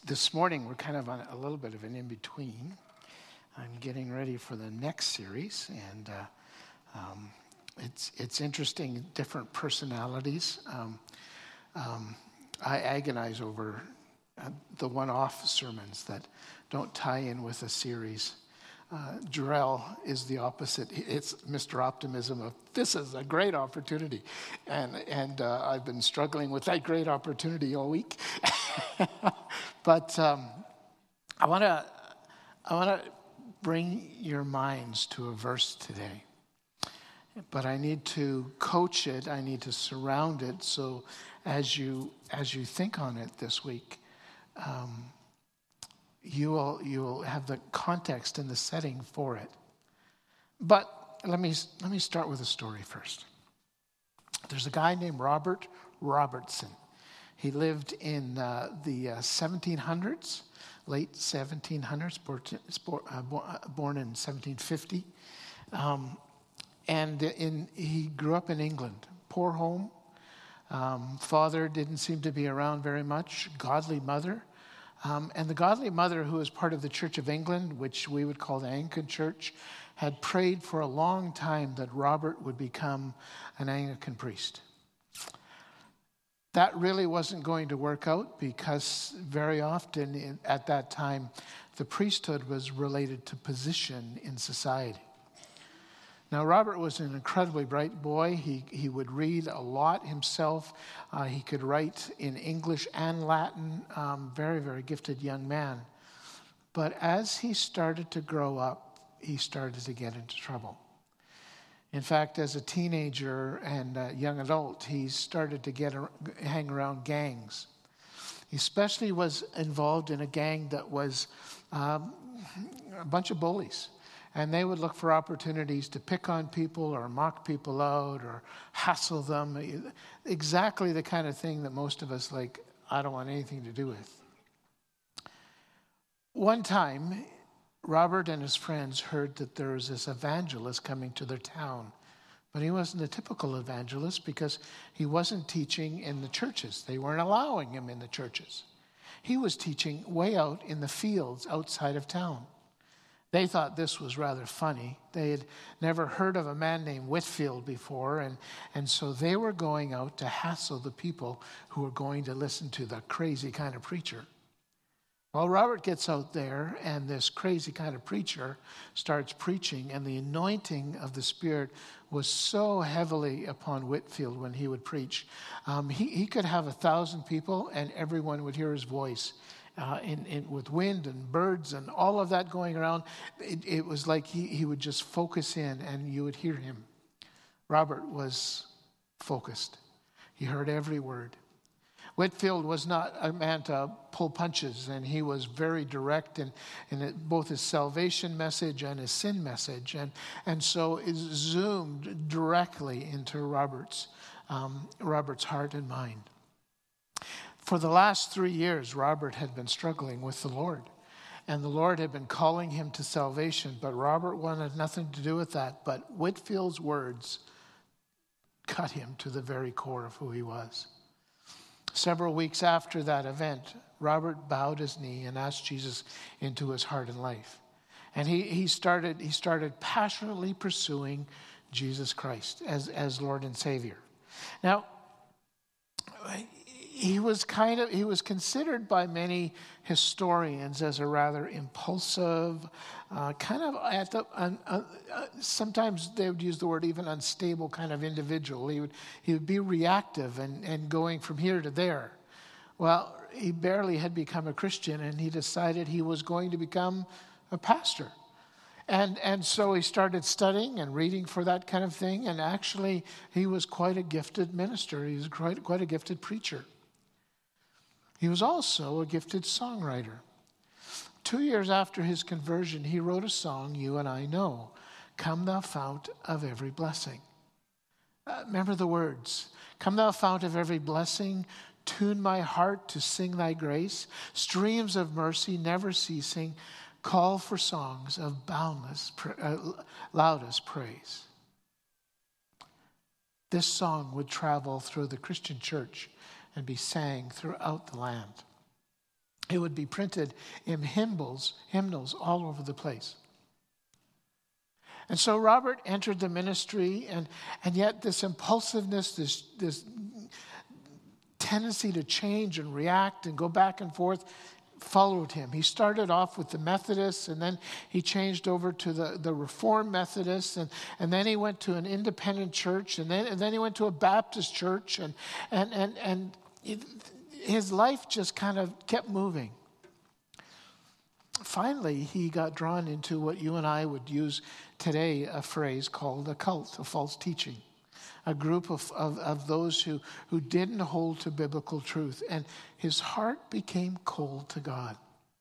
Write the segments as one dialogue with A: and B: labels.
A: This morning, we're kind of on a little bit of an in-between. I'm getting ready for the next series, and it's interesting, different personalities. I agonize over the one-off sermons that don't tie in with a series. Jarrell is the opposite. It's Mr. Optimism of, this is a great opportunity. And I've been struggling with that great opportunity all week. But I want to bring your minds to a verse today. But I need to coach it. I need to surround it. So as you think on it this week, you will have the context and the setting for it. But let me start with a story first. There's a guy named Robert Robertson. He lived in the 1700s, late 1700s, born in 1750. He grew up in England, poor home. Father didn't seem to be around very much, godly mother. And the godly mother, who was part of the Church of England, which we would call the Anglican Church, had prayed for a long time that Robert would become an Anglican priest. That really wasn't going to work out because very often at that time, the priesthood was related to position in society. Now, Robert was an incredibly bright boy. He would read a lot himself. He could write in English and Latin. Very, very gifted young man. But as he started to grow up, he started to get into trouble. In fact, as a teenager and a young adult, he started to hang around gangs. He especially was involved in a gang that was a bunch of bullies. And they would look for opportunities to pick on people or mock people out or hassle them. Exactly the kind of thing that most of us I don't want anything to do with. One time, Robert and his friends heard that there was this evangelist coming to their town. But he wasn't a typical evangelist because he wasn't teaching in the churches. They weren't allowing him in the churches. He was teaching way out in the fields outside of town. They thought this was rather funny. They had never heard of a man named Whitefield before, and so they were going out to hassle the people who were going to listen to the crazy kind of preacher. Well, Robert gets out there, and this crazy kind of preacher starts preaching, and the anointing of the Spirit was so heavily upon Whitefield when he would preach. He could have 1,000 people, and everyone would hear his voice. With wind and birds and all of that going around, it was like he would just focus in and you would hear him. Robert was focused. He heard every word. Whitefield was not a man to pull punches, and he was very direct in both his salvation message and his sin message. And so it zoomed directly into Robert's heart and mind. For the last 3 years, Robert had been struggling with the Lord. And the Lord had been calling him to salvation, but Robert wanted nothing to do with that. But Whitefield's words cut him to the very core of who he was. Several weeks after that event, Robert bowed his knee and asked Jesus into his heart and life. And he started passionately pursuing Jesus Christ as Lord and Savior. Now, he was considered by many historians as a rather impulsive, sometimes they would use the word even unstable kind of individual. He would be reactive and going from here to there. Well, he barely had become a Christian, and he decided he was going to become a pastor. And so he started studying and reading for that kind of thing, and actually he was quite a gifted minister. He was quite a gifted preacher. He was also a gifted songwriter. 2 years after his conversion, he wrote a song you and I know, "Come Thou Fount of Every Blessing." Remember the words. "Come Thou Fount of Every Blessing, tune my heart to sing Thy grace. Streams of mercy never ceasing, call for songs of boundless, loudest praise." This song would travel through the Christian church and be sang throughout the land. It would be printed in hymnals all over the place. And so Robert entered the ministry, and yet this impulsiveness, this tendency to change and react and go back and forth followed him. He started off with the Methodists, and then he changed over to the Reformed Methodists, and then he went to an independent church, and then he went to a Baptist church, and his life just kind of kept moving. Finally, he got drawn into what you and I would use today, a phrase called a cult, a false teaching. A group of those who didn't hold to biblical truth. And his heart became cold to God.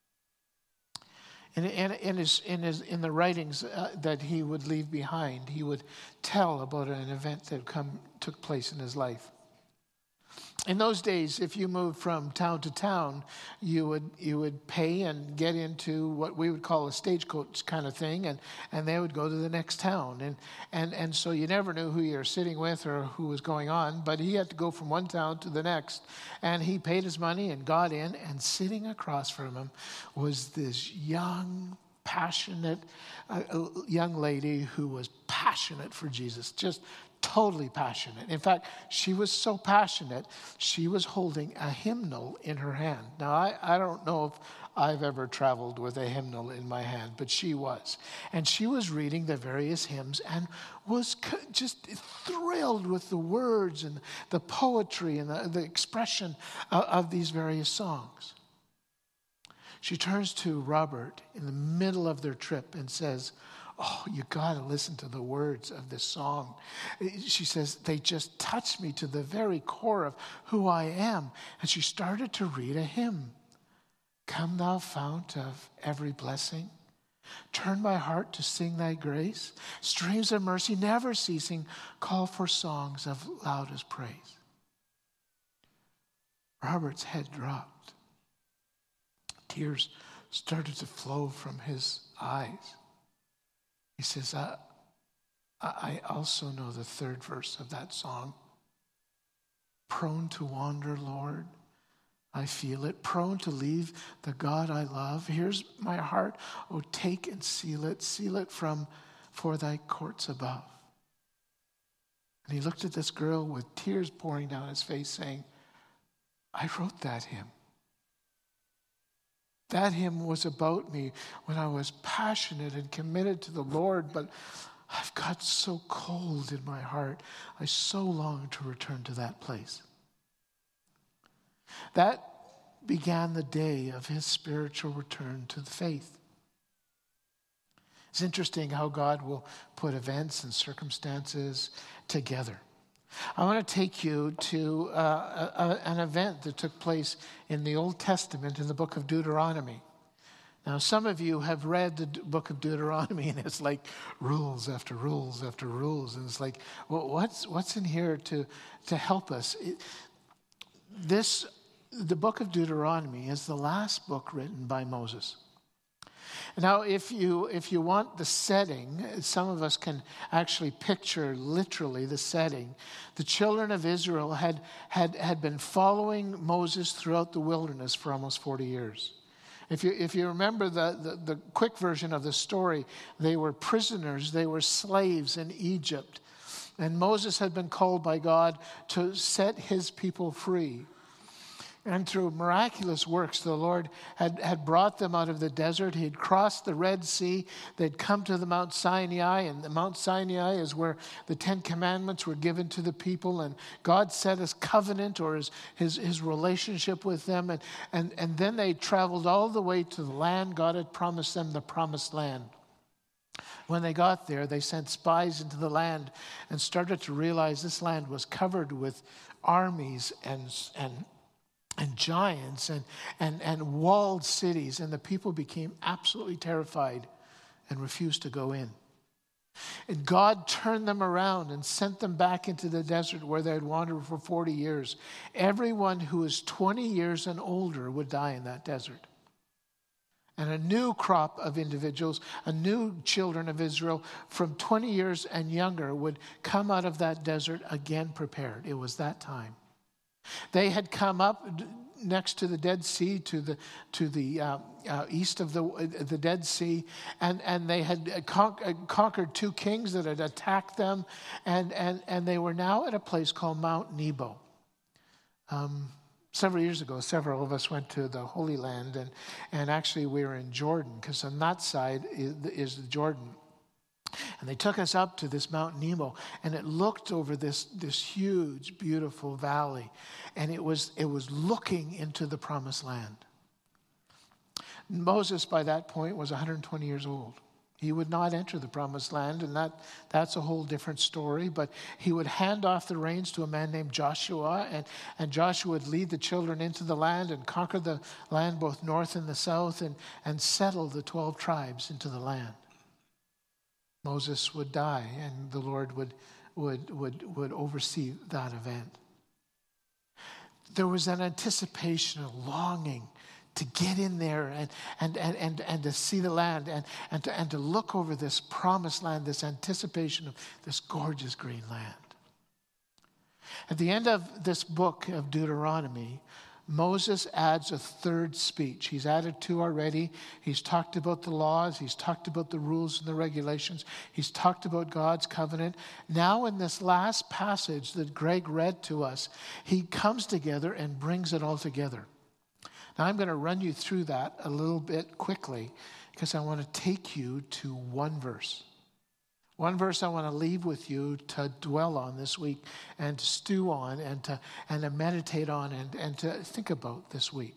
A: And in the writings that he would leave behind, he would tell about an event that took place in his life. In those days, if you moved from town to town, you would pay and get into what we would call a stagecoach kind of thing, and they would go to the next town. And so you never knew who you were sitting with or who was going on, but he had to go from one town to the next. And he paid his money and got in, and sitting across from him was this young, passionate young lady who was passionate for Jesus, just totally passionate. In fact, she was so passionate, she was holding a hymnal in her hand. Now, I don't know if I've ever traveled with a hymnal in my hand, but she was. And she was reading the various hymns and was just thrilled with the words and the poetry and the expression of these various songs. She turns to Robert in the middle of their trip and says, "Oh, you got to listen to the words of this song." She says, "They just touched me to the very core of who I am." And she started to read a hymn. "Come thou fount of every blessing, turn my heart to sing thy grace. Streams of mercy never ceasing, call for songs of loudest praise." Robert's head dropped. Tears started to flow from his eyes. He says, I also know the third verse of that song. "Prone to wander, Lord, I feel it. Prone to leave the God I love. Here's my heart, oh, take and seal it for thy courts above." And he looked at this girl with tears pouring down his face, saying, "I wrote that hymn. That hymn was about me when I was passionate and committed to the Lord, but I've got so cold in my heart. I so long to return to that place." That began the day of his spiritual return to the faith. It's interesting how God will put events and circumstances together. I want to take you to an event that took place in the Old Testament in the book of Deuteronomy. Now, some of you have read the book of Deuteronomy, and it's like rules after rules after rules. And it's like, well, what's in here to help us? The book of Deuteronomy is the last book written by Moses. Now, if you want the setting, some of us can actually picture literally the setting. The children of Israel had been following Moses throughout the wilderness for almost 40 years. If you remember the quick version of the story, they were prisoners, they were slaves in Egypt. And Moses had been called by God to set his people free. And through miraculous works, the Lord had brought them out of the desert. He had crossed the Red Sea. They'd come to the Mount Sinai, and the Mount Sinai is where the Ten Commandments were given to the people. And God set his covenant or his relationship with them. And then they traveled all the way to the land. God had promised them the promised land. When they got there, they sent spies into the land and started to realize this land was covered with armies and giants and walled cities, and the people became absolutely terrified and refused to go in. And God turned them around and sent them back into the desert where they had wandered for 40 years. Everyone who was 20 years and older would die in that desert. And a new crop of individuals, a new children of Israel from 20 years and younger would come out of that desert again prepared. It was that time. They had come up next to the Dead Sea, to the east of the Dead Sea, and they had conquered two kings that had attacked them, and they were now at a place called Mount Nebo. Several years ago, several of us went to the Holy Land, and actually we were in Jordan, because on that side is the Jordan. And they took us up to this Mount Nebo, and it looked over this huge, beautiful valley, and it was looking into the Promised Land. Moses, by that point, was 120 years old. He would not enter the Promised Land, and that's a whole different story. But he would hand off the reins to a man named Joshua, and Joshua would lead the children into the land and conquer the land both north and the south, and settle the 12 tribes into the land. Moses would die, and the Lord would oversee that event. There was an anticipation, a longing to get in there and to see the land and to look over this promised land, this anticipation of this gorgeous green land. At the end of this book of Deuteronomy, Moses adds a third speech. He's added two already. He's talked about the laws. He's talked about the rules and the regulations. He's talked about God's covenant. Now in this last passage that Greg read to us, he comes together and brings it all together. Now I'm going to run you through that a little bit quickly, because I want to take you to one verse. One verse I want to leave with you to dwell on this week and to stew on and to meditate on and to think about this week.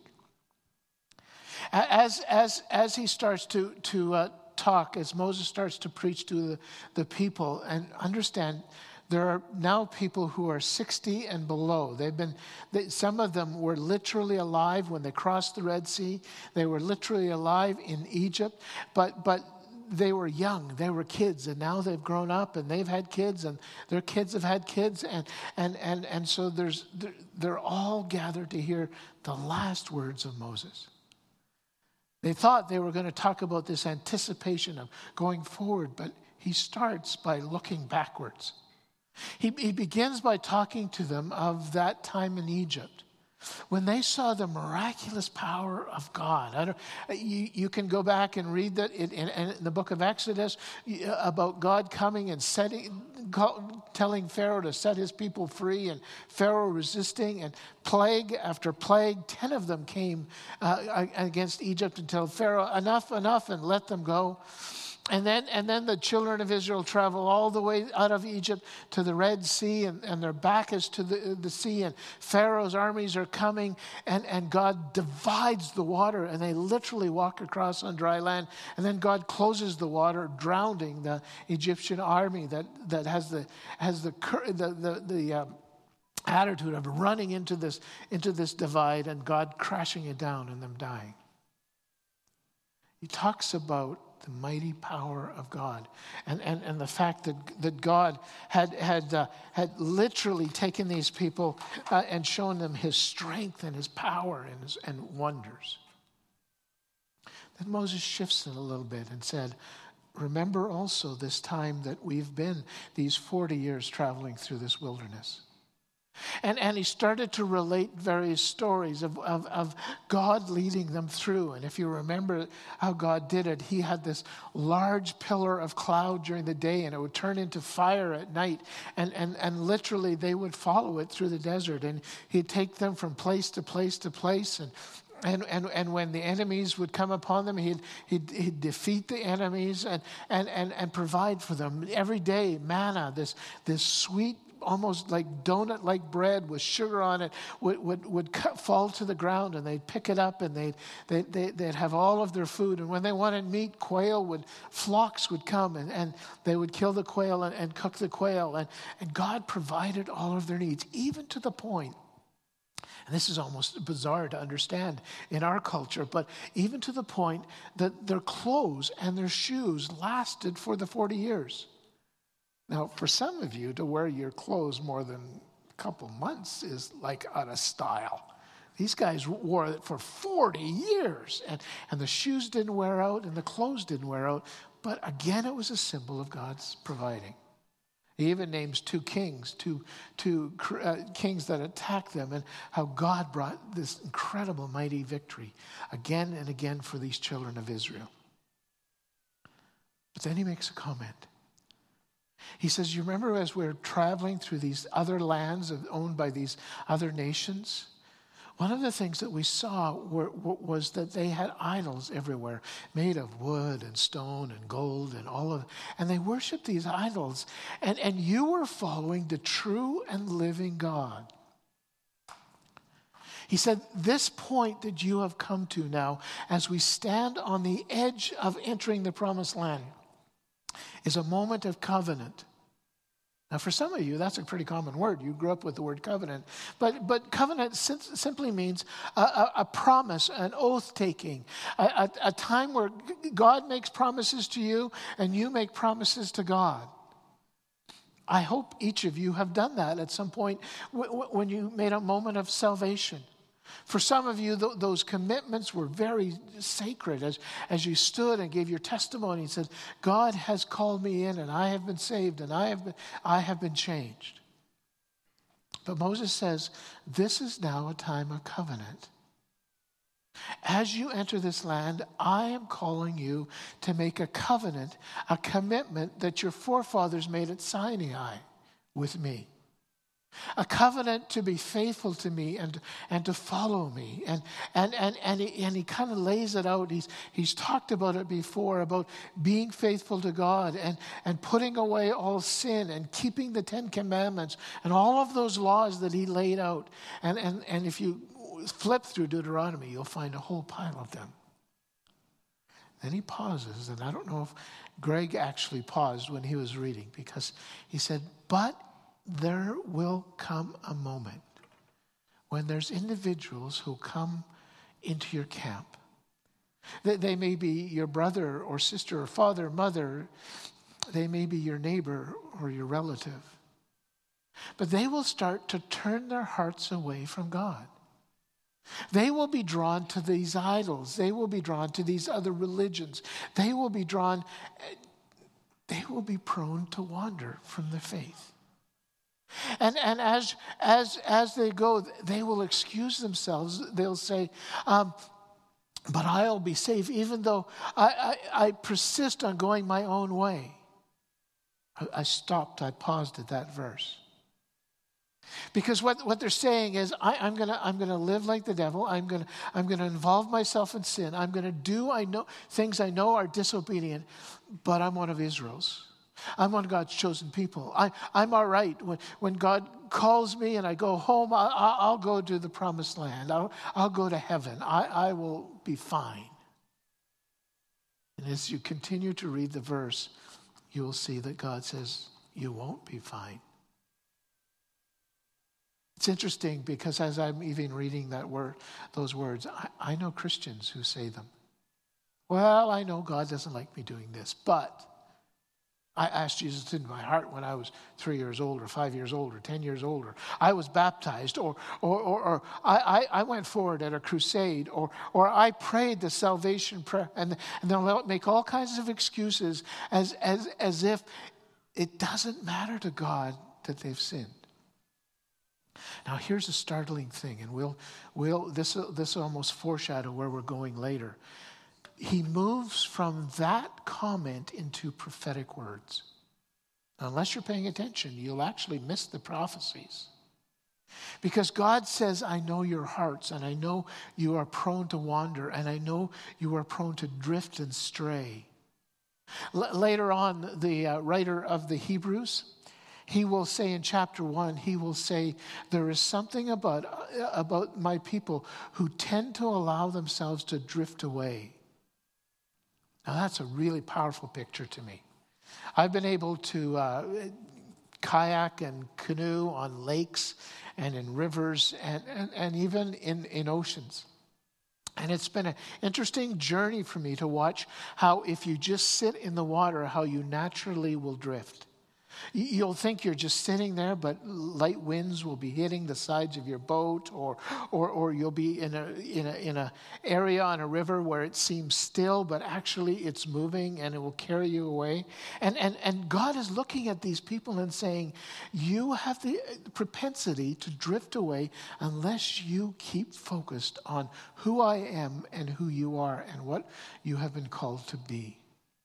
A: As he starts to talk, as Moses starts to preach to the people, and understand there are now people who are 60 and below. Some of them were literally alive when they crossed the Red Sea. They were literally alive in Egypt, but they were young, they were kids, and now they've grown up and they've had kids and their kids have had kids, and so they're all gathered to hear the last words of Moses. They thought they were going to talk about this anticipation of going forward, but he starts by looking backwards. He begins by talking to them of that time in Egypt, when they saw the miraculous power of God. You can go back and read that in the book of Exodus about God coming and telling Pharaoh to set his people free, and Pharaoh resisting, and plague after plague, 10 of them came against Egypt until Pharaoh, enough, and let them go. And then the children of Israel travel all the way out of Egypt to the Red Sea, and their back is to the sea, and Pharaoh's armies are coming, and God divides the water, and they literally walk across on dry land. And then God closes the water, drowning the Egyptian army that has the attitude of running into this divide, and God crashing it down and them dying. He talks about the mighty power of God, and the fact that God had literally taken these people and shown them his strength and his power and wonders. Then Moses shifts it a little bit and said, remember also this time that we've been these 40 years traveling through this wilderness. And he started to relate various stories of God leading them through. And if you remember how God did it, he had this large pillar of cloud during the day, and it would turn into fire at night. And literally they would follow it through the desert. And he'd take them from place to place to place. And when the enemies would come upon them, he'd defeat the enemies and provide for them. Every day, manna, this sweet, almost like donut-like bread with sugar on it, would fall to the ground, and they'd pick it up, and they'd have all of their food. And when they wanted meat, flocks would come, and they would kill the quail and cook the quail. And God provided all of their needs, even to the point, and this is almost bizarre to understand in our culture, but even to the point that their clothes and their shoes lasted for the 40 years. Now, for some of you, to wear your clothes more than a couple months is like out of style. These guys wore it for 40 years, and the shoes didn't wear out and the clothes didn't wear out. But again, it was a symbol of God's providing. He even names two kings that attacked them, and how God brought this incredible, mighty victory again and again for these children of Israel. But then he makes a comment. He says, you remember as we're traveling through these other lands owned by these other nations? One of the things that we saw was that they had idols everywhere, made of wood and stone and gold and and they worshiped these idols. And you were following the true and living God. He said, this point that you have come to now, as we stand on the edge of entering the promised land, is a moment of covenant. Now, for some of you, that's a pretty common word. You grew up with the word covenant. But covenant simply means a promise, an oath-taking, a time where God makes promises to you and you make promises to God. I hope each of you have done that at some point when you made a moment of salvation. For some of you, those commitments were very sacred as you stood and gave your testimony and said, God has called me in and I have been saved and I have been changed. But Moses says, this is now a time of covenant. As you enter this land, I am calling you to make a covenant, a commitment that your forefathers made at Sinai with me. A covenant to be faithful to me and to follow me. And he kind of lays it out. He's talked about it before, about being faithful to God and putting away all sin and keeping the 10 Commandments and all of those laws that he laid out. And if you flip through Deuteronomy, you'll find a whole pile of them. Then he pauses, and I don't know if Greg actually paused when he was reading, because he said, but there will come a moment when there's individuals who come into your camp. They may be your brother or sister or father, mother. They may be your neighbor or your relative. But they will start to turn their hearts away from God. They will be drawn to these idols. They will be drawn to these other religions. They will be prone to wander from the faith. And as they go, they will excuse themselves. They'll say, but I'll be safe even though I persist on going my own way. I paused at that verse. Because what they're saying is, I'm gonna live like the devil. I'm gonna involve myself in sin. I'm gonna do things I know are disobedient, but I'm one of Israel's. I'm one of God's chosen people. I'm all right. When God calls me and I go home, I'll go to the promised land. I'll go to heaven. I will be fine. And as you continue to read the verse, you will see that God says, you won't be fine. It's interesting because as I'm even reading those words, I know Christians who say them. Well, I know God doesn't like me doing this, but I asked Jesus into my heart when I was 3 years old or 5 years old or 10 years old, or I was baptized, or I went forward at a crusade, or I prayed the salvation prayer, and they'll make all kinds of excuses as if it doesn't matter to God that they've sinned. Now here's a startling thing, and this will almost foreshadow where we're going later. He moves from that comment into prophetic words. Now, unless you're paying attention, you'll actually miss the prophecies. Because God says, I know your hearts, and I know you are prone to wander, and I know you are prone to drift and stray. Later on, the writer of the Hebrews, he will say in chapter 1, he will say, there is something about my people who tend to allow themselves to drift away. Now that's a really powerful picture to me. I've been able to kayak and canoe on lakes and in rivers and even in oceans. And it's been an interesting journey for me to watch how if you just sit in the water, how you naturally will drift. You'll think you're just sitting there, but light winds will be hitting the sides of your boat, or you'll be in a area on a river where it seems still, but actually it's moving and it will carry you away. And God is looking at these people and saying, you have the propensity to drift away unless you keep focused on who I am and who you are and what you have been called to be.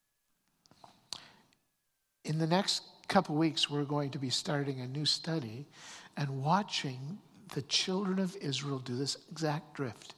A: In the next couple weeks, we're going to be starting a new study and watching the children of Israel do this exact drift.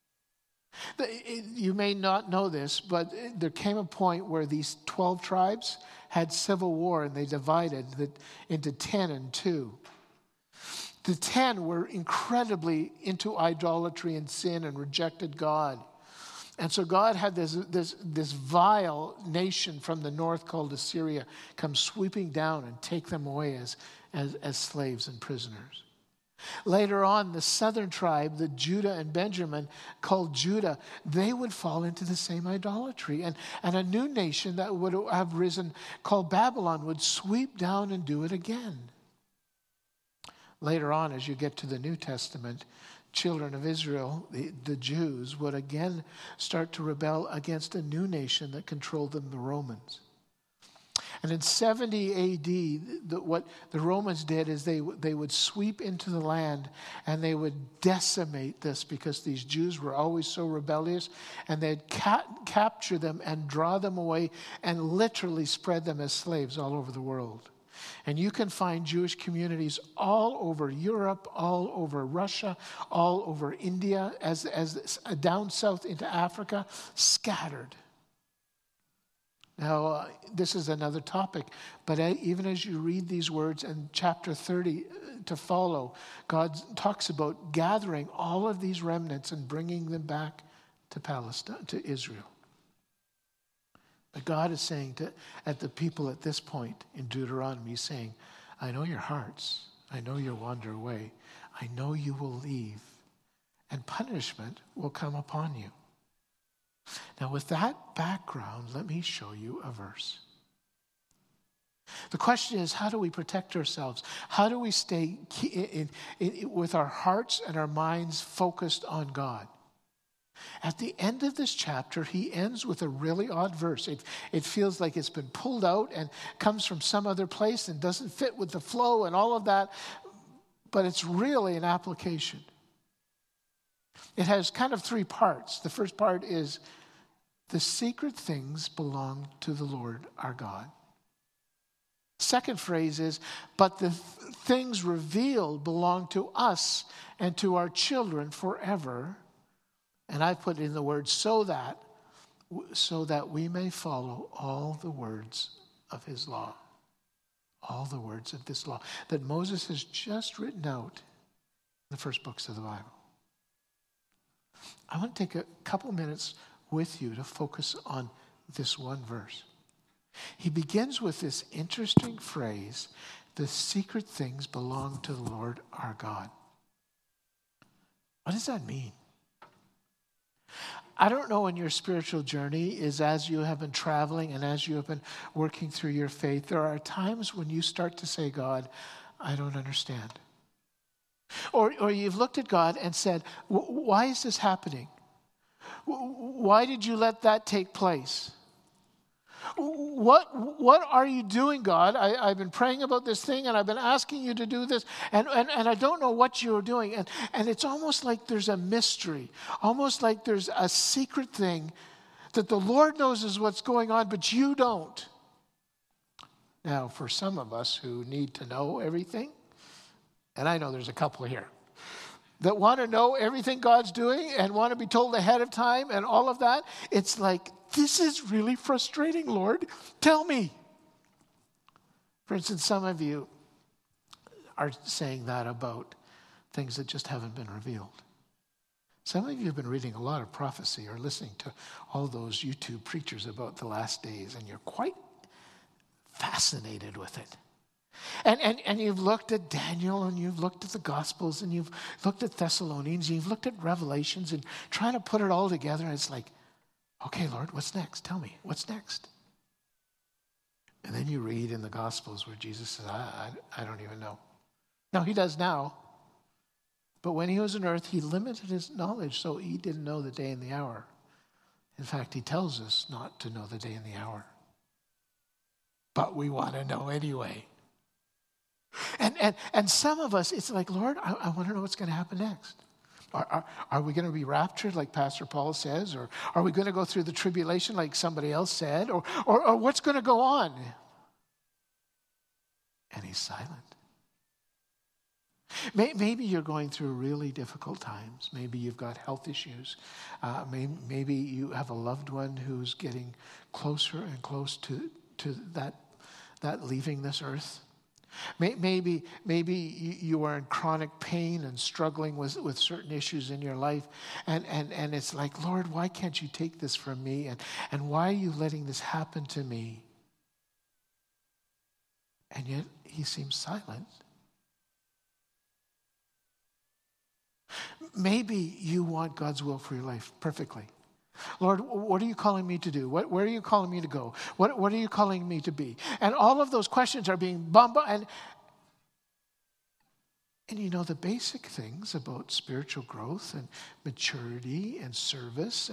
A: You may not know this, but there came a point where these 12 tribes had civil war and they divided into 10 and 2. The 10 were incredibly into idolatry and sin and rejected God. And so God had this vile nation from the north called Assyria come sweeping down and take them away as slaves and prisoners. Later on, the southern tribe, the Judah and Benjamin, called Judah, they would fall into the same idolatry. And a new nation that would have risen, called Babylon, would sweep down and do it again. Later on, as you get to the New Testament, children of Israel, the Jews, would again start to rebel against a new nation that controlled them, the Romans. And in 70 AD, what the Romans did is they would sweep into the land and they would decimate this because these Jews were always so rebellious, and they'd capture them and draw them away and literally spread them as slaves all over the world. And you can find Jewish communities all over Europe, all over Russia, all over India, as down south into Africa, scattered. Now, this is another topic, but even as you read these words in chapter 30 to follow, God talks about gathering all of these remnants and bringing them back to Palestine, to Israel. But God is saying at the people at this point in Deuteronomy, he's saying, I know your hearts. I know you'll wander away. I know you will leave. And punishment will come upon you. Now, with that background, let me show you a verse. The question is, how do we protect ourselves? How do we stay with our hearts and our minds focused on God? At the end of this chapter, he ends with a really odd verse. It feels like it's been pulled out and comes from some other place and doesn't fit with the flow and all of that, but it's really an application. It has kind of three parts. The first part is, the secret things belong to the Lord our God. Second phrase is, but the things revealed belong to us and to our children forever. And I put in the word so that we may follow all the words of his law. All the words of this law that Moses has just written out in the first books of the Bible. I want to take a couple minutes with you to focus on this one verse. He begins with this interesting phrase, the secret things belong to the Lord our God. What does that mean? I don't know in your spiritual journey is as you have been traveling and as you have been working through your faith, there are times when you start to say, God, I don't understand. Or you've looked at God and said, why is this happening? Why did you let that take place? What are you doing, God? I've been praying about this thing and I've been asking you to do this and I don't know what you're doing. And it's almost like there's a mystery, almost like there's a secret thing that the Lord knows is what's going on, but you don't. Now, for some of us who need to know everything, and I know there's a couple here, that want to know everything God's doing and want to be told ahead of time and all of that, it's like, this is really frustrating, Lord. Tell me. For instance, some of you are saying that about things that just haven't been revealed. Some of you have been reading a lot of prophecy or listening to all those YouTube preachers about the last days, and you're quite fascinated with it. And you've looked at Daniel, and you've looked at the Gospels, and you've looked at Thessalonians, and you've looked at Revelations, and trying to put it all together, and it's like, okay, Lord, what's next? Tell me, what's next? And then you read in the Gospels where Jesus says, I don't even know. Now, he does now. But when he was on earth, he limited his knowledge, so he didn't know the day and the hour. In fact, he tells us not to know the day and the hour. But we want to know anyway. And some of us, it's like, Lord, I want to know what's going to happen next. Are we going to be raptured like Pastor Paul says? Or are we going to go through the tribulation like somebody else said? Or what's going to go on? And he's silent. Maybe you're going through really difficult times. Maybe you've got health issues. Maybe you have a loved one who's getting closer and close to that leaving this earth. Maybe you are in chronic pain and struggling with certain issues in your life. And it's like, Lord, why can't you take this from me? And why are you letting this happen to me? And yet he seems silent. Maybe you want God's will for your life perfectly. Lord, what are you calling me to do? Where are you calling me to go? What are you calling me to be? And all of those questions are being bombarded. And you know the basic things about spiritual growth and maturity and service.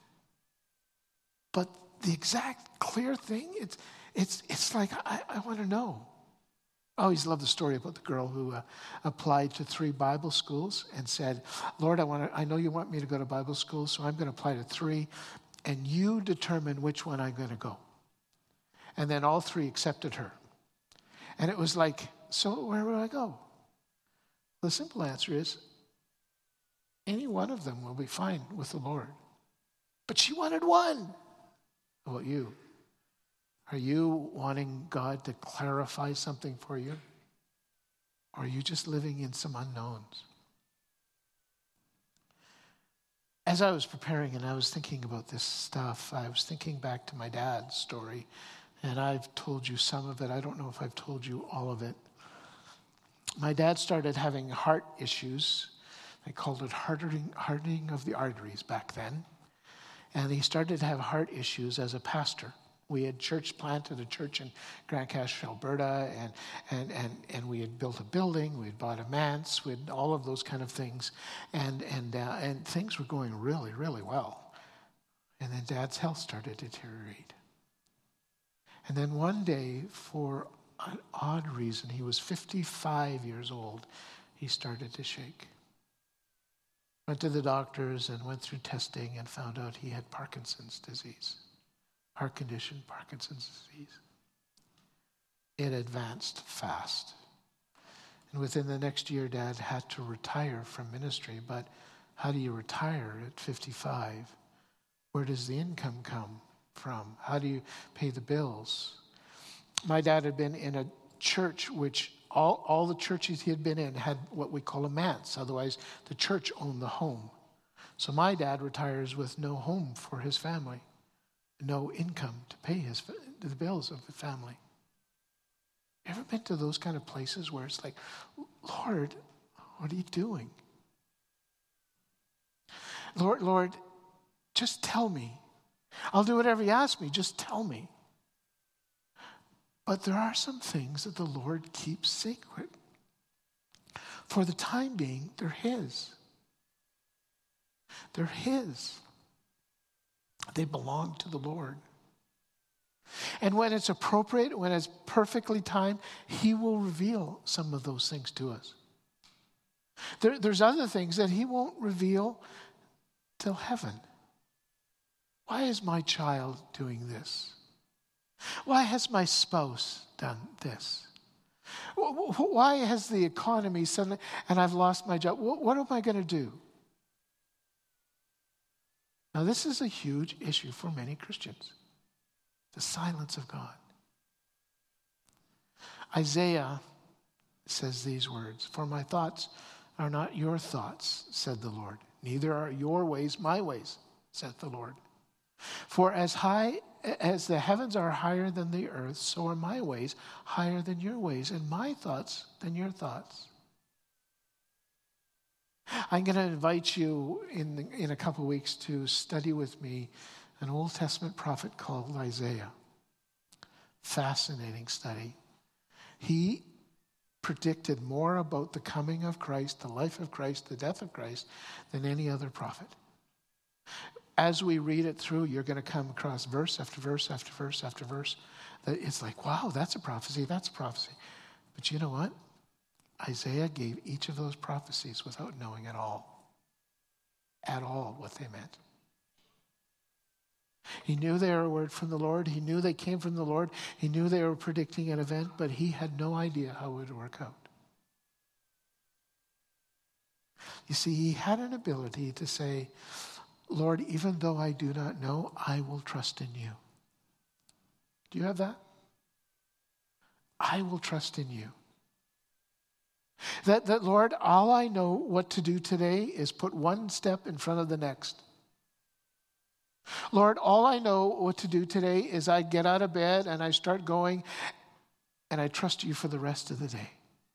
A: But the exact clear thing, it's like, I want to know. I always love the story about the girl who applied to 3 Bible schools and said, Lord, I know you want me to go to Bible school, so I'm going to apply to 3, and you determine which one I'm going to go. And then all 3 accepted her. And it was like, so where will I go? The simple answer is, any one of them will be fine with the Lord. But she wanted one. How about you? Are you wanting God to clarify something for you? Or are you just living in some unknowns? As I was preparing and I was thinking about this stuff, I was thinking back to my dad's story. And I've told you some of it. I don't know if I've told you all of it. My dad started having heart issues. They called it hardening of the arteries back then. And he started to have heart issues as a pastor. We had planted a church in Grant Cache, Alberta, and we had built a building, we had bought a manse, we had all of those kind of things, and things were going really, really well. And then Dad's health started to deteriorate. And then one day, for an odd reason, he was 55 years old, he started to shake. Went to the doctors and went through testing and found out he had Parkinson's disease. Heart condition, Parkinson's disease. It advanced fast. And within the next year, Dad had to retire from ministry. But how do you retire at 55? Where does the income come from? How do you pay the bills? My dad had been in a church which all the churches he had been in had what we call a manse. Otherwise, the church owned the home. So my dad retires with no home for his family. No income to pay the bills of the family. Ever been to those kind of places where it's like, Lord, what are you doing? Lord, just tell me. I'll do whatever you ask me, just tell me. But there are some things that the Lord keeps sacred. For the time being, they're his. They're his. They belong to the Lord. And when it's appropriate, when it's perfectly timed, he will reveal some of those things to us. There's other things that he won't reveal till heaven. Why is my child doing this? Why has my spouse done this? Why has the economy suddenly, and I've lost my job? What am I going to do? Now, this is a huge issue for many Christians. The silence of God. Isaiah says these words, "For my thoughts are not your thoughts, said the Lord. Neither are your ways my ways, saith the Lord. For as high as the heavens are higher than the earth, so are my ways higher than your ways, and my thoughts than your thoughts." I'm going to invite you in a couple of weeks to study with me an Old Testament prophet called Isaiah. fascinating study. He predicted more about the coming of Christ, the life of Christ, the death of Christ, than any other prophet. As we read it through, you're going to come across verse after verse after verse after verse. That it's like, wow, that's a prophecy, that's a prophecy. But you know what? Isaiah gave each of those prophecies without knowing at all what they meant. He knew they were a word from the Lord. He knew they came from the Lord. He knew they were predicting an event, but he had no idea how it would work out. You see, he had an ability to say, Lord, even though I do not know, I will trust in you. Do you have that? I will trust in you. That Lord, all I know what to do today is put one step in front of the next. Lord, all I know what to do today is I get out of bed and I start going, and I trust you for the rest of the day.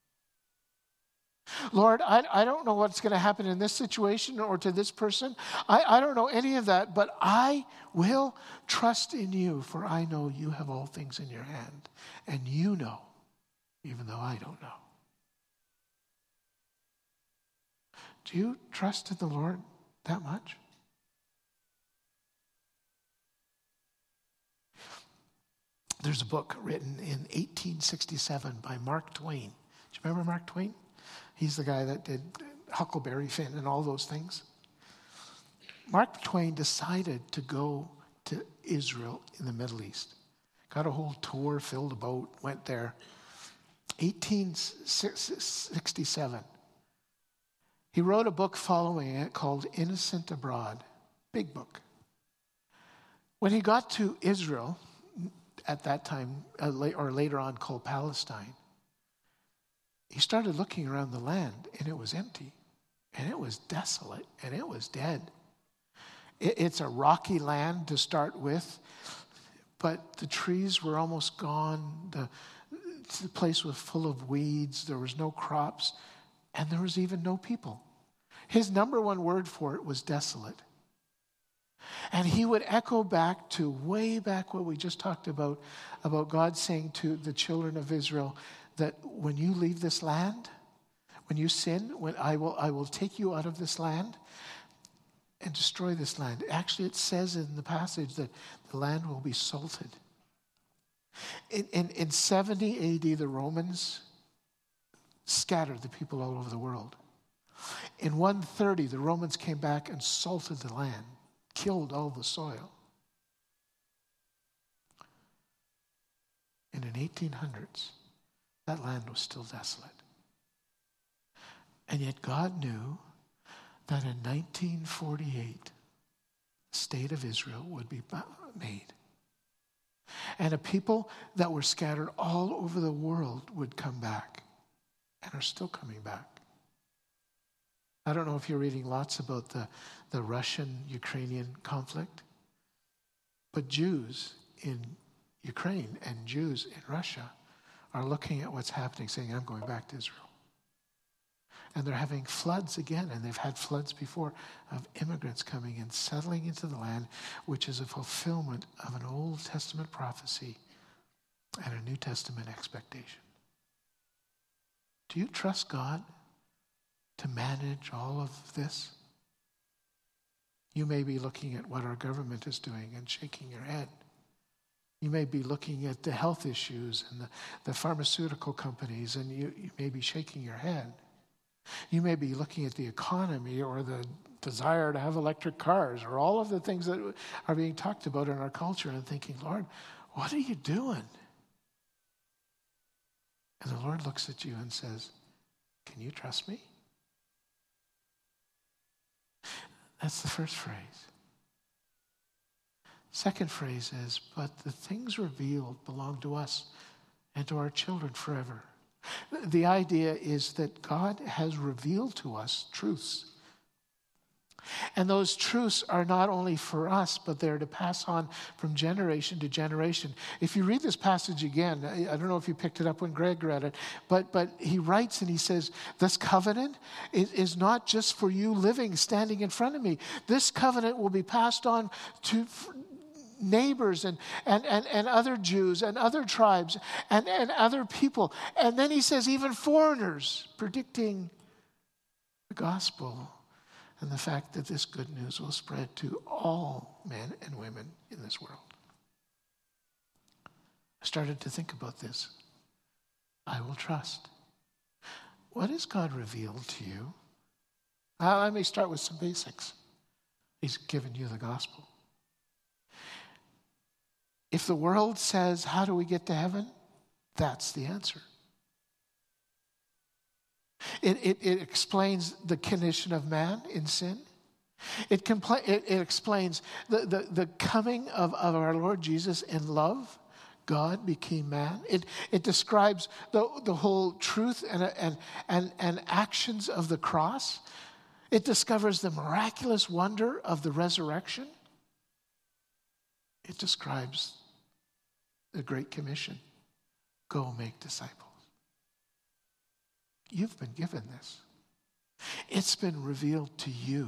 A: Lord, I don't know what's going to happen in this situation or to this person. I don't know any of that, but I will trust in you, for I know you have all things in your hand, and you know, even though I don't know. Do you trust in the Lord that much? There's a book written in 1867 by Mark Twain. Do you remember Mark Twain? He's the guy that did Huckleberry Finn and all those things. Mark Twain decided to go to Israel in the Middle East. Got a whole tour, filled a boat, went there. 1867. He wrote a book following it called Innocent Abroad. Big book. When he got to Israel, at that time, or later on called Palestine, he started looking around the land, and it was empty, and it was desolate, and it was dead. It's a rocky land to start with, but the trees were almost gone. The place was full of weeds. There was no crops, and there was even no people. His number one word for it was desolate. And he would echo back to way back what we just talked about God saying to the children of Israel that when you leave this land, when you sin, when I will take you out of this land and destroy this land. Actually, it says in the passage that the land will be salted. In 70 AD, the Romans scattered the people all over the world. In 130, the Romans came back and salted the land, killed all the soil. And in 1800s, that land was still desolate. And yet God knew that in 1948, the state of Israel would be made. And a people that were scattered all over the world would come back and are still coming back. I don't know if you're reading lots about the Russian-Ukrainian conflict, but Jews in Ukraine and Jews in Russia are looking at what's happening, saying, I'm going back to Israel. And they're having floods again, and they've had floods before, of immigrants coming and settling into the land, which is a fulfillment of an Old Testament prophecy and a New Testament expectation. Do you trust God to manage all of this? You may be looking at what our government is doing and shaking your head. You may be looking at the health issues and the pharmaceutical companies, and you may be shaking your head. You may be looking at the economy or the desire to have electric cars or all of the things that are being talked about in our culture and thinking, Lord, what are you doing? And the Lord looks at you and says, can you trust me? That's the first phrase. Second phrase is, but the things revealed belong to us and to our children forever. The idea is that God has revealed to us truths. And those truths are not only for us, but they're to pass on from generation to generation. If you read this passage again, I don't know if you picked it up when Greg read it, but he writes and he says, this covenant is not just for you living, standing in front of me. This covenant will be passed on to neighbors and other Jews and other tribes and other people. And then he says even foreigners, predicting the gospel and the fact that this good news will spread to all men and women in this world. I started to think about this. I will trust. What has God revealed to you? Let me start with some basics. He's given you the gospel. If the world says, how do we get to heaven? That's the answer. It explains the condition of man in sin. It explains the coming of our Lord Jesus in love. God became man. It describes the whole truth and actions of the cross. It discovers the miraculous wonder of the resurrection. It describes the Great Commission. Go make disciples. You've been given this. It's been revealed to you.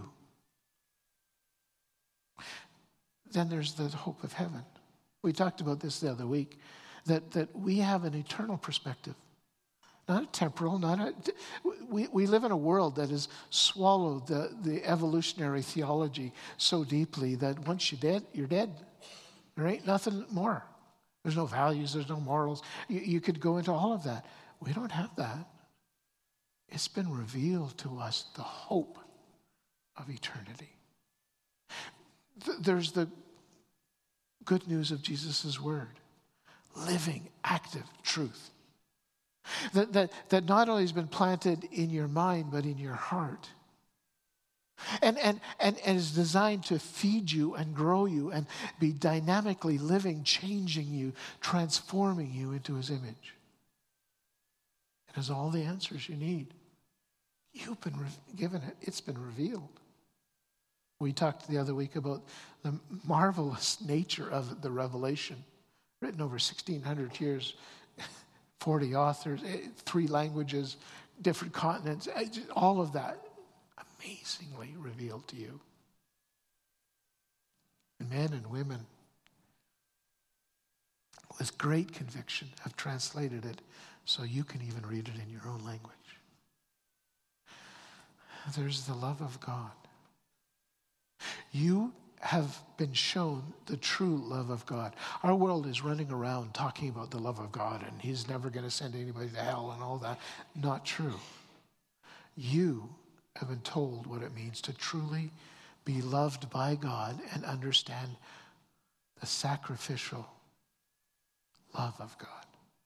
A: Then there's the hope of heaven. We talked about this the other week, that we have an eternal perspective. Not a temporal, we live in a world that has swallowed the evolutionary theology so deeply that once you're dead, you're dead. There ain't nothing more. There's no values, there's no morals. You could go into all of that. We don't have that. It's been revealed to us the hope of eternity. There's the good news of Jesus' word, living, active truth. That not only has been planted in your mind, but in your heart. And is designed to feed you and grow you and be dynamically living, changing you, transforming you into his image. It has all the answers you need. You've been given it. It's been revealed. We talked the other week about the marvelous nature of the revelation, written over 1,600 years, 40 authors, 3 languages, different continents, all of that amazingly revealed to you. And men and women with great conviction have translated it so you can even read it in your own language. There's the love of God. You have been shown the true love of God. Our world is running around talking about the love of God and he's never going to send anybody to hell and all that. Not true. You have been told what it means to truly be loved by God and understand the sacrificial love of God.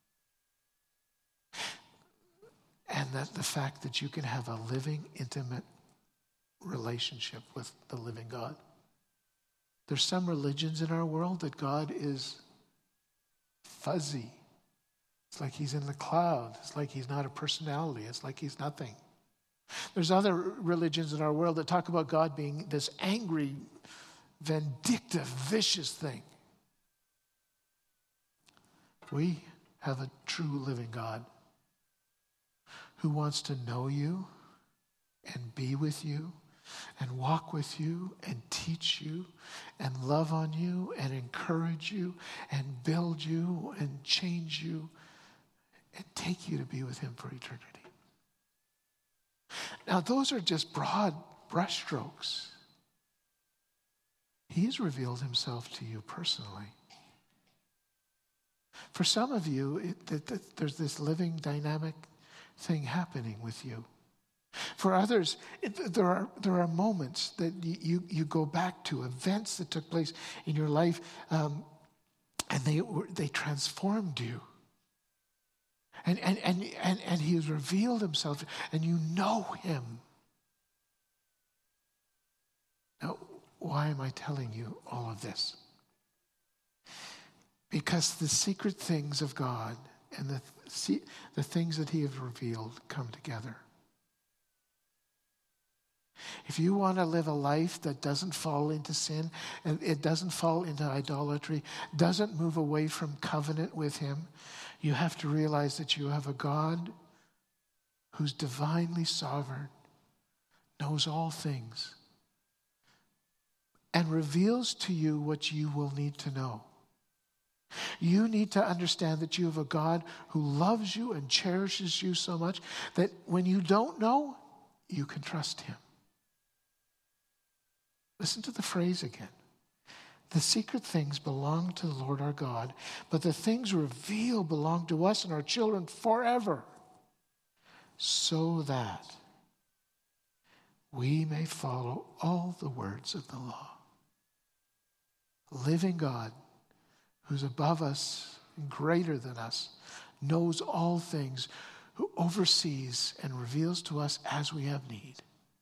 A: And that the fact that you can have a living, intimate relationship with the living God. There's some religions in our world that God is fuzzy. It's like he's in the cloud. It's like he's not a personality. It's like he's nothing. There's other religions in our world that talk about God being this angry, vindictive, vicious thing. We have a true living God who wants to know you and be with you and walk with you and teach you and love on you and encourage you and build you and change you and take you to be with him for eternity. Now, those are just broad brushstrokes. He's revealed himself to you personally. For some of you, there's this living, dynamic thing happening with you. For others, there are moments that you go back to, events that took place in your life, and they transformed you. And he has revealed himself, and you know him. Now, why am I telling you all of this? Because the secret things of God and the things that he has revealed come together. If you want to live a life that doesn't fall into sin, and it doesn't fall into idolatry, doesn't move away from covenant with him, you have to realize that you have a God who's divinely sovereign, knows all things, and reveals to you what you will need to know. You need to understand that you have a God who loves you and cherishes you so much that when you don't know, you can trust him. Listen to the phrase again. The secret things belong to the Lord our God, but the things revealed belong to us and our children forever, so that we may follow all the words of the law. The living God, who's above us and greater than us, knows all things, who oversees and reveals to us as we have need.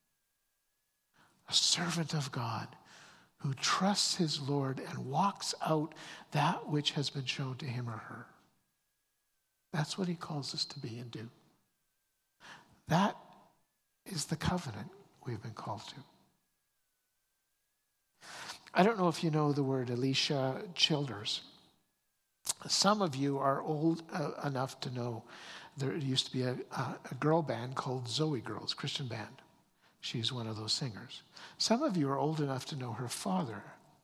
A: A servant of God who trusts his Lord and walks out that which has been shown to him or her. That's what he calls us to be and do. That is the covenant we've been called to. I don't know if you know the word Alicia Childers. Some of you are old enough to know there used to be a girl band called Zoe Girls, Christian band. She's one of those singers. Some of you are old enough to know her father.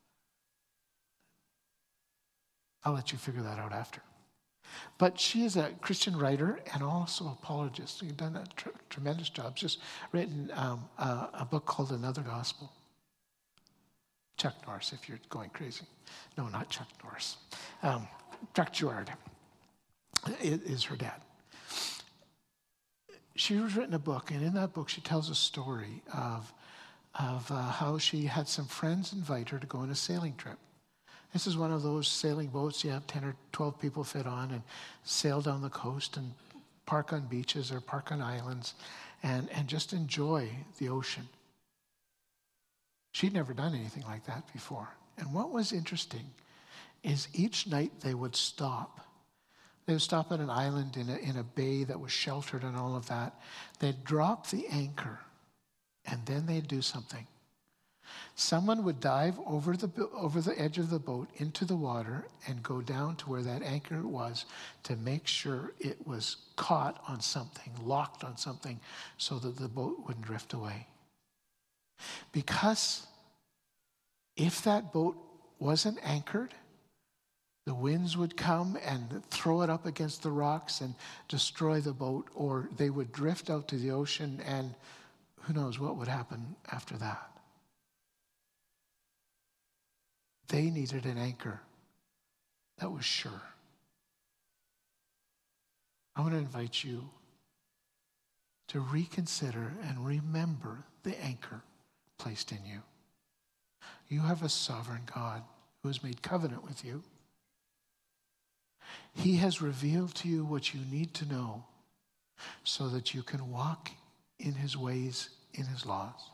A: I'll let you figure that out after. But she is a Christian writer and also apologist. She's done a tremendous job. Just written a book called Another Gospel. Chuck Norris, if you're going crazy. No, not Chuck Norris. Chuck Girard is her dad. She has written a book, and in that book she tells a story of how she had some friends invite her to go on a sailing trip. This is one of those sailing boats you have 10 or 12 people fit on and sail down the coast and park on beaches or park on islands and just enjoy the ocean. She'd never done anything like that before. And what was interesting is each night they would stop. They would stop at an island in a bay that was sheltered and all of that. They'd drop the anchor, and then they'd do something. Someone would dive over the edge of the boat into the water and go down to where that anchor was to make sure it was caught on something, locked on something, so that the boat wouldn't drift away. Because if that boat wasn't anchored, the winds would come and throw it up against the rocks and destroy the boat, or they would drift out to the ocean, and who knows what would happen after that. They needed an anchor that was sure. I want to invite you to reconsider and remember the anchor placed in you. You have a sovereign God who has made covenant with you. He has revealed to you what you need to know so that you can walk in his ways, in his laws.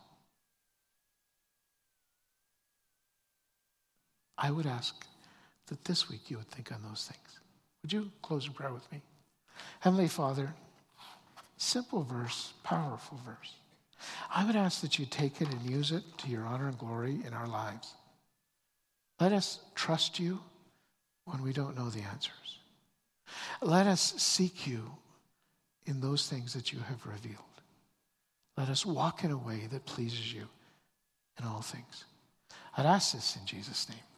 A: I would ask that this week you would think on those things. Would you close in prayer with me? Heavenly Father, simple verse, powerful verse. I would ask that you take it and use it to your honor and glory in our lives. Let us trust you when we don't know the answers. Let us seek you in those things that you have revealed. Let us walk in a way that pleases you in all things. I'd ask this in Jesus' name.